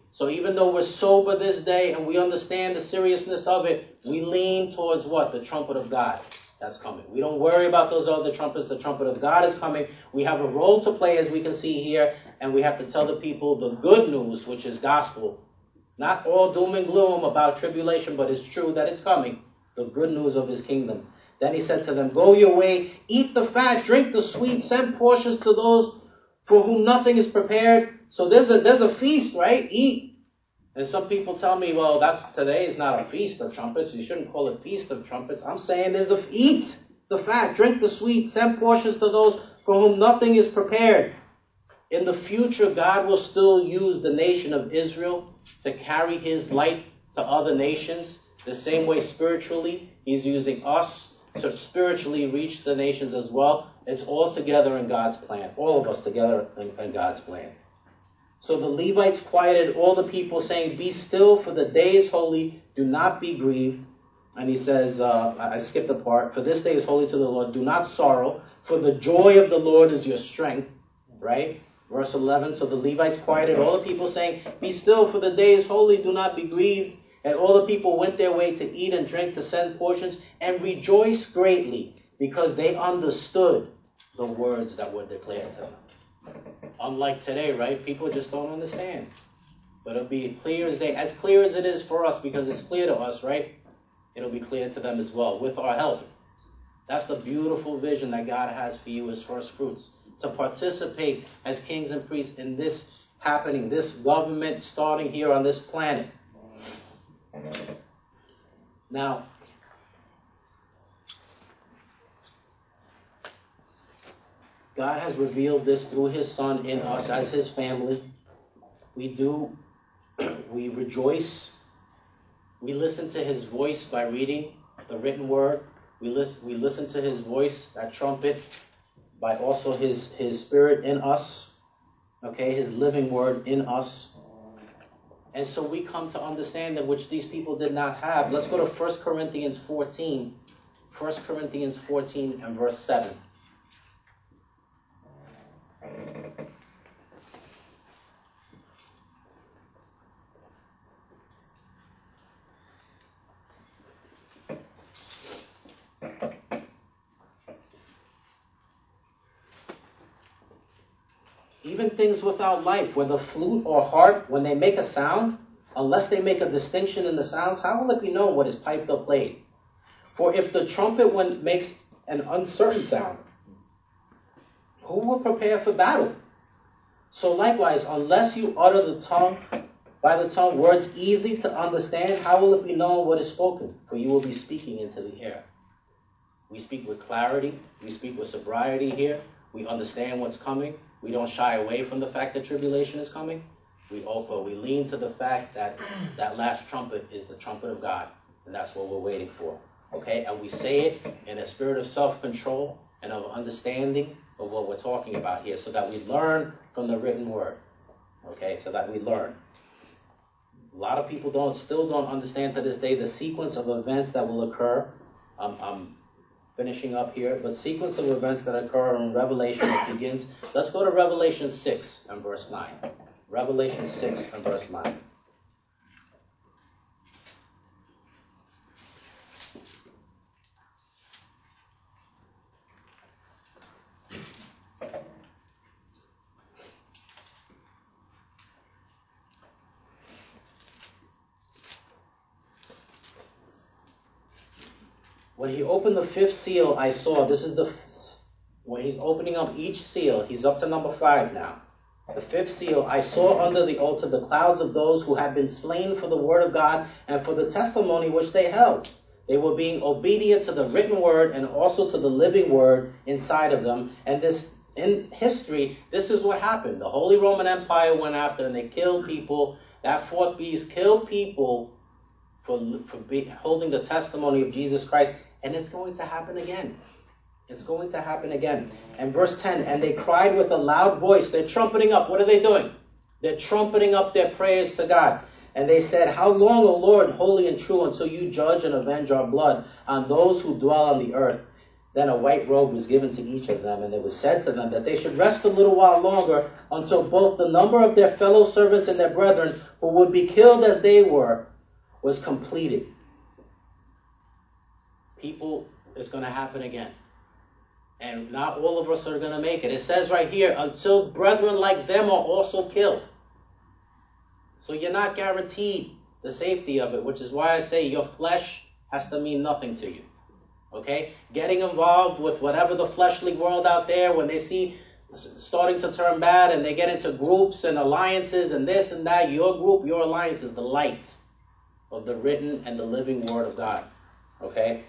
[SPEAKER 1] So even though we're sober this day and we understand the seriousness of it, we lean towards what? The trumpet of God that's coming. We don't worry about those other trumpets. The trumpet of God is coming. We have a role to play, as we can see here, and we have to tell the people the good news, which is gospel. Not all doom and gloom about tribulation, but it's true that it's coming. The good news of his kingdom. Then he said to them, go your way, eat the fat, drink the sweet, send portions to those for whom nothing is prepared. So there's a there's a feast, right? Eat. And some people tell me, well, that's today is not a feast of trumpets. You shouldn't call it feast of trumpets. I'm saying there's a eat the fat, drink the sweet, send portions to those for whom nothing is prepared. In the future, God will still use the nation of Israel to carry his light to other nations. The same way spiritually, he's using us to spiritually reach the nations as well. It's all together in God's plan. All of us together in, in God's plan. So the Levites quieted all the people, saying, be still, for the day is holy. Do not be grieved. And he says, uh, I skipped a part. For this day is holy to the Lord. Do not sorrow, for the joy of the Lord is your strength. Right? Verse eleven, so the Levites quieted all the people, saying, be still, for the day is holy. Do not be grieved. And all the people went their way to eat and drink, to send portions, and rejoiced greatly, because they understood the words that were declared to them. Unlike today, right? People just don't understand. But it'll be clear as day, as clear as it is for us, because it's clear to us, right? It'll be clear to them as well, with our help. That's the beautiful vision that God has for you as first fruits. To participate as kings and priests in this happening, this government starting here on this planet. Now, God has revealed this through his Son in us as his family. We do, we rejoice. We listen to his voice by reading the written word. We listen, we listen to his voice, that trumpet, by also his, his spirit in us. Okay, his living word in us. And so we come to understand that which these people did not have. Let's go to First Corinthians fourteen. First Corinthians fourteen and verse seven. Even things without life, whether flute or harp, when they make a sound, unless they make a distinction in the sounds, how will it be known what is piped or played? For if the trumpet when makes an uncertain sound, who will prepare for battle? So likewise, unless you utter the tongue, by the tongue, words easy to understand, how will it be known what is spoken? For you will be speaking into the air. We speak with clarity. We speak with sobriety here. We understand what's coming. We don't shy away from the fact that tribulation is coming. We also, we lean to the fact that that last trumpet is the trumpet of God. And that's what we're waiting for. Okay? And we say it in a spirit of self-control and of understanding of what we're talking about here, so that we learn from the written word. Okay? So that we learn. A lot of people don't, still don't understand to this day the sequence of events that will occur. Um, I'm finishing up here, but sequence of events that occur in Revelation that begins. Let's go to Revelation six and verse nine. Revelation six and verse nine. When he opened the fifth seal, I saw, this is the, when he's opening up each seal, he's up to number five now. The fifth seal, I saw under the altar the clouds of those who had been slain for the word of God and for the testimony which they held. They were being obedient to the written word and also to the living word inside of them. And this, in history, this is what happened. The Holy Roman Empire went after and they killed people. That fourth beast killed people for, for be, holding the testimony of Jesus Christ. And it's going to happen again. It's going to happen again. And verse ten, and they cried with a loud voice. They're trumpeting up. What are they doing? They're trumpeting up their prayers to God. And they said, how long, O Lord, holy and true, until you judge and avenge our blood on those who dwell on the earth? Then a white robe was given to each of them, and it was said to them that they should rest a little while longer until both the number of their fellow servants and their brethren, who would be killed as they were, was completed. People, it's going to happen again. And not all of us are going to make it. It says right here, until brethren like them are also killed. So you're not guaranteed the safety of it, which is why I say your flesh has to mean nothing to you. Okay? Getting involved with whatever the fleshly world out there, when they see starting to turn bad and they get into groups and alliances and this and that, your group, your alliance is the light of the written and the living word of God. Okay?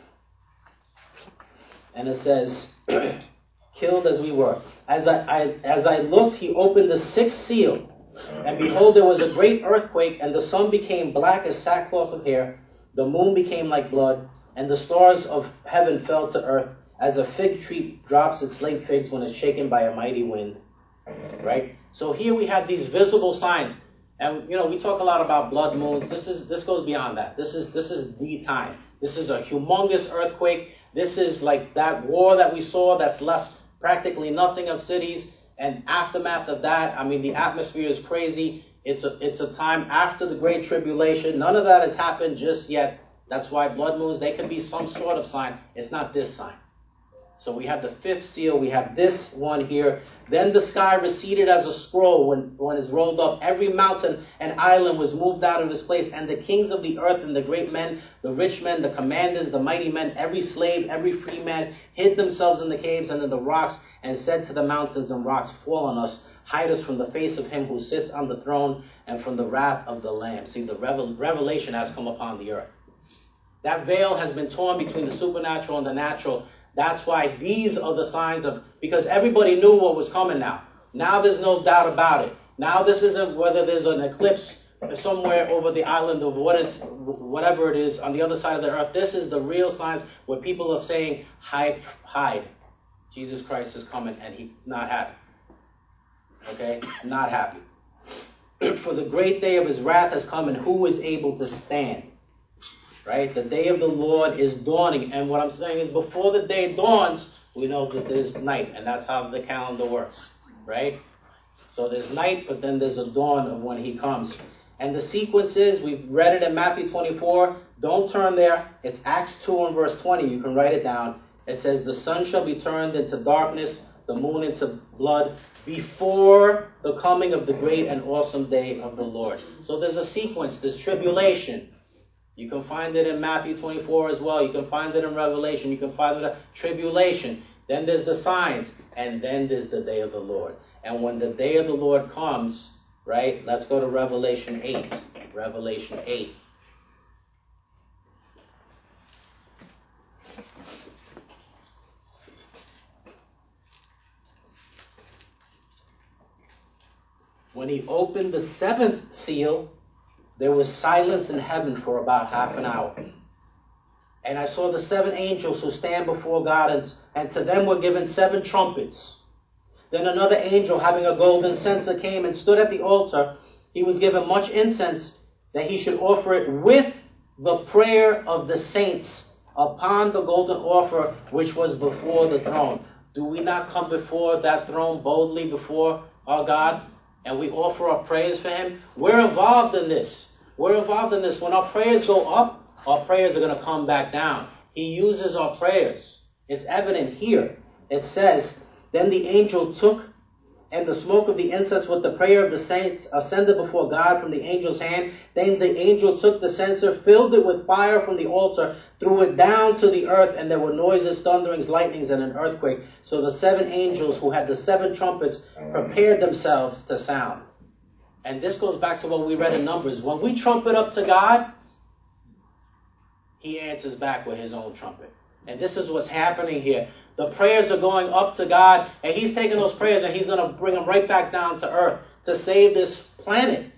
[SPEAKER 1] And it says, killed as we were. As I, I, as I looked, he opened the sixth seal. And behold, there was a great earthquake, and the sun became black as sackcloth of hair. The moon became like blood, and the stars of heaven fell to earth, as a fig tree drops its late figs when it's shaken by a mighty wind. Right? So here we have these visible signs. And, you know, we talk a lot about blood moons. This is this goes beyond that. This is this is the time. This is a humongous earthquake. This is like that war that we saw that's left practically nothing of cities. And aftermath of that, I mean, the atmosphere is crazy. It's a, it's a time after the Great Tribulation. None of that has happened just yet. That's why blood moons, they can be some sort of sign. It's not this sign. So we have the fifth seal. We have this one here. Then the sky receded as a scroll when, when it's rolled up. Every mountain and island was moved out of its place. And the kings of the earth and the great men, the rich men, the commanders, the mighty men, every slave, every free man, hid themselves in the caves and in the rocks, and said to the mountains and rocks, fall on us, hide us from the face of him who sits on the throne and from the wrath of the Lamb. See, the revel- revelation has come upon the earth. That veil has been torn between the supernatural and the natural. That's why these are the signs of, because everybody knew what was coming now. Now there's no doubt about it. Now this isn't whether there's an eclipse somewhere over the island of what it's, whatever it is on the other side of the earth. This is the real signs where people are saying, hide, hide. Jesus Christ is coming, and he's not happy. Okay? Not happy. For the great day of his wrath has come, and who is able to stand? Right? The day of the Lord is dawning. And what I'm saying is before the day dawns, we know that there's night. And that's how the calendar works. Right? So there's night, but then there's a dawn of when he comes. And the sequence is, we've read it in Matthew twenty-four. Don't turn there. It's Acts two and verse twenty. You can write it down. It says, the sun shall be turned into darkness, the moon into blood, before the coming of the great and awesome day of the Lord. So there's a sequence. There's tribulation. You can find it in Matthew twenty-four as well. You can find it in Revelation. You can find it in tribulation. Then there's the signs. And then there's the day of the Lord. And when the day of the Lord comes, right, let's go to Revelation eight. Revelation eight. When he opened the seventh seal, there was silence in heaven for about half an hour. And I saw the seven angels who stand before God, and, and to them were given seven trumpets. Then another angel, having a golden censer, came and stood at the altar. He was given much incense, that he should offer it with the prayer of the saints upon the golden altar which was before the throne. Do we not come before that throne boldly before our God? And we offer our prayers for him? We're involved in this. We're involved in this. When our prayers go up, our prayers are going to come back down. He uses our prayers. It's evident here. It says, then the angel took, and the smoke of the incense with the prayer of the saints ascended before God from the angel's hand. Then the angel took the censer, filled it with fire from the altar, threw it down to the earth, and there were noises, thunderings, lightnings, and an earthquake. So the seven angels who had the seven trumpets prepared themselves to sound. And this goes back to what we read in Numbers. When we trumpet up to God, he answers back with his own trumpet. And this is what's happening here. The prayers are going up to God, and he's taking those prayers and he's going to bring them right back down to earth to save this planet.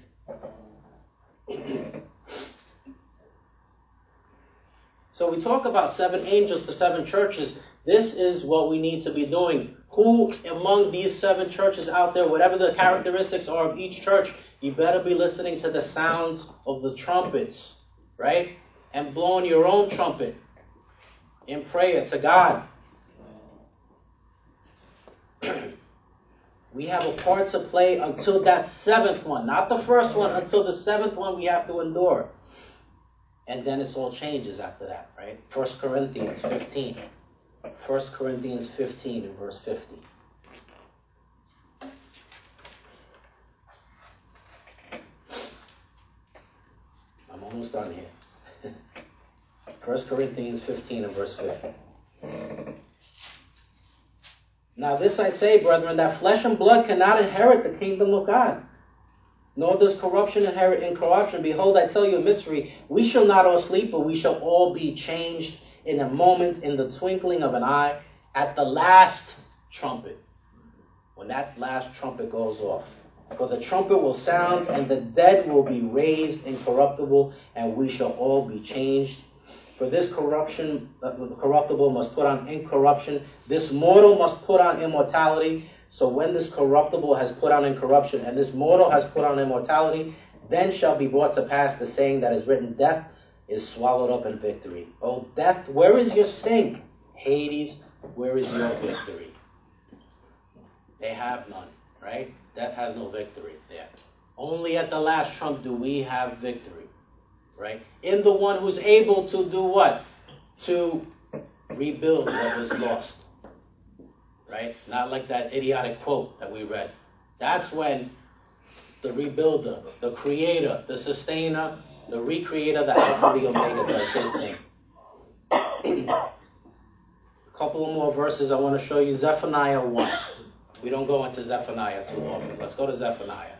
[SPEAKER 1] So we talk about seven angels to seven churches. This is what we need to be doing. Who among these seven churches out there, whatever the characteristics are of each church, you better be listening to the sounds of the trumpets, right? And blowing your own trumpet in prayer to God. We have a part to play until that seventh one. Not the first one, until the seventh one we have to endure. And then it all changes after that, right? First Corinthians fifteen. First Corinthians fifteen and verse fifty. I'm almost done here. First Corinthians fifteen and verse fifty. Now this I say, brethren, that flesh and blood cannot inherit the kingdom of God, nor does corruption inherit incorruption. Behold, I tell you a mystery. We shall not all sleep, but we shall all be changed in a moment, in the twinkling of an eye, at the last trumpet. When that last trumpet goes off. For the trumpet will sound, and the dead will be raised incorruptible, and we shall all be changed. For this corruption, uh, corruptible must put on incorruption. This mortal must put on immortality. So when this corruptible has put on incorruption, and this mortal has put on immortality, then shall be brought to pass the saying that is written, death is swallowed up in victory. O death, where is your sting? Hades, where is your victory? They have none, right? Death has no victory there. Only at the last trump do we have victory, right? In the one who's able to do what? To rebuild what was lost, right? Not like that idiotic quote that we read. That's when the rebuilder, the creator, the sustainer, the recreator, the Alpha, the Omega does his thing. A couple of more verses I want to show you. Zephaniah one. We don't go into Zephaniah too often. Let's go to Zephaniah.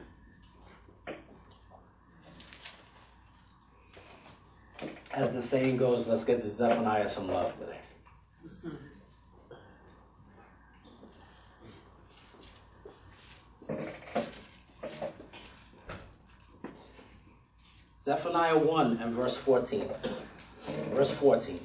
[SPEAKER 1] As the saying goes, let's give the Zephaniah some love today. Zephaniah one and verse fourteen. Verse fourteen.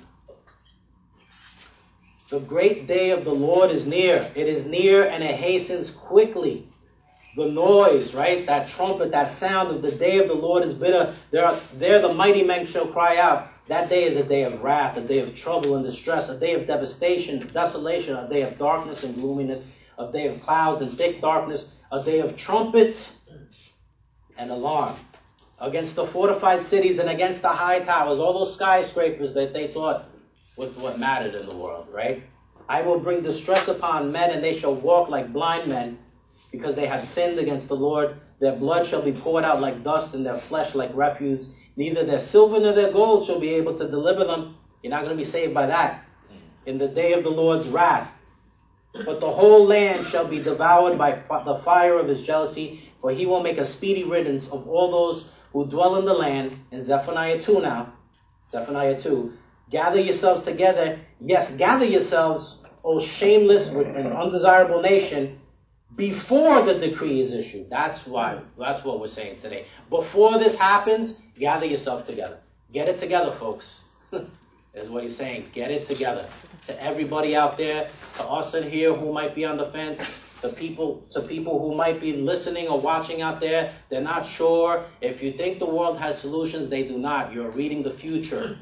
[SPEAKER 1] The great day of the Lord is near. It is near and it hastens quickly. The noise, right? That trumpet, that sound of the day of the Lord is bitter. There, there the mighty men shall cry out. That day is a day of wrath, a day of trouble and distress, a day of devastation, desolation, a day of darkness and gloominess, a day of clouds and thick darkness, a day of trumpet and alarm. Against the fortified cities and against the high towers, all those skyscrapers that they thought was what mattered in the world, right? I will bring distress upon men, and they shall walk like blind men, because they have sinned against the Lord. Their blood shall be poured out like dust, and their flesh like refuse. Neither their silver nor their gold shall be able to deliver them. You're not going to be saved by that. In the day of the Lord's wrath. But the whole land shall be devoured by the fire of his jealousy, for he will make a speedy riddance of all those who dwell in the land. In Zephaniah two now, Zephaniah two, gather yourselves together. Yes, gather yourselves, O shameless and undesirable nation, before the decree is issued. That's why, that's what we're saying today. Before this happens, gather yourself together. Get it together, folks. Is what he's saying. Get it together. To everybody out there, to us in here who might be on the fence, to people, to people who might be listening or watching out there, they're not sure. If you think the world has solutions, they do not. You're reading the future.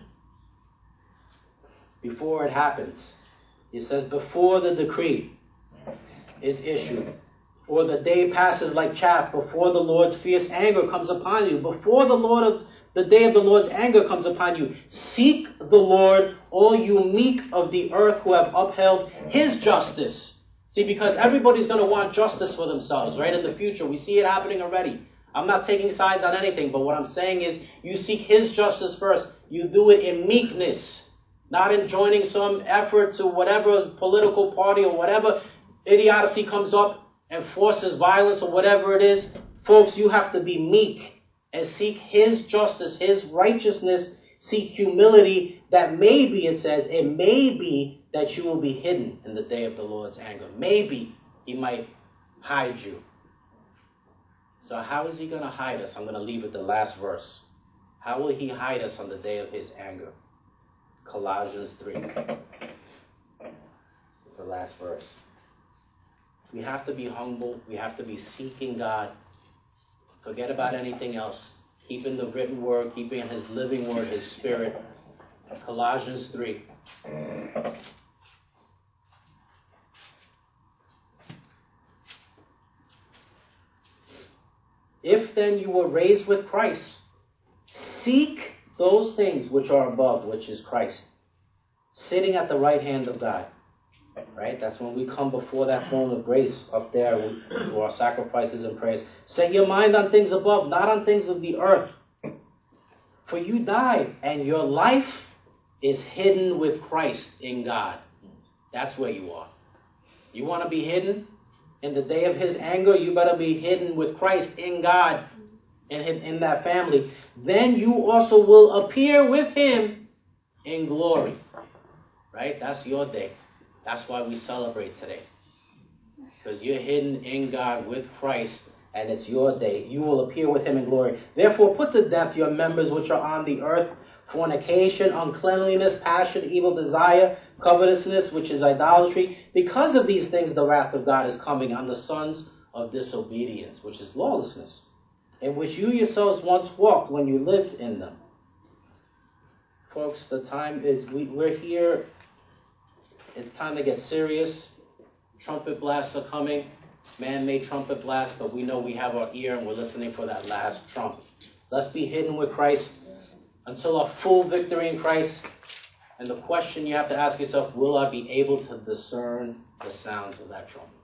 [SPEAKER 1] Before it happens. It says before the decree is issued, or the day passes like chaff, before the Lord's fierce anger comes upon you, before the Lord of the day of the Lord's anger comes upon you. Seek the Lord, all you meek of the earth who have upheld his justice. See, because everybody's going to want justice for themselves, right? In the future, we see it happening already. I'm not taking sides on anything, but what I'm saying is you seek his justice first. You do it in meekness, not in joining some effort to whatever political party or whatever idiocy comes up and forces violence or whatever it is. Folks, you have to be meek and seek his justice, his righteousness, seek humility, that maybe, it says, it may be that you will be hidden in the day of the Lord's anger. Maybe he might hide you. So how is he going to hide us? I'm going to leave it the last verse. How will he hide us on the day of his anger? Colossians three. It's the last verse. We have to be humble. We have to be seeking God. Forget about anything else. Keeping the written word, keeping his living word, his spirit. Colossians three. If then you were raised with Christ, seek those things which are above, which is Christ, sitting at the right hand of God. Right? That's when we come before that throne of grace up there through our sacrifices and prayers. Set your mind on things above, not on things of the earth. For you died, and your life is hidden with Christ in God. That's where you are. You want to be hidden? In the day of his anger, you better be hidden with Christ in God and in that family. Then you also will appear with him in glory. Right? That's your day. That's why we celebrate today. Because you're hidden in God with Christ, and it's your day. You will appear with him in glory. Therefore, put to death your members which are on the earth: fornication, uncleanliness, passion, evil desire, covetousness, which is idolatry. Because of these things, the wrath of God is coming on the sons of disobedience, which is lawlessness, in which you yourselves once walked when you lived in them. Folks, the time is, we, we're here. It's time to get serious. Trumpet blasts are coming. Man-made trumpet blasts, but we know we have our ear and we're listening for that last trump. Let's be hidden with Christ until our full victory in Christ. And the question you have to ask yourself, will I be able to discern the sounds of that trumpet?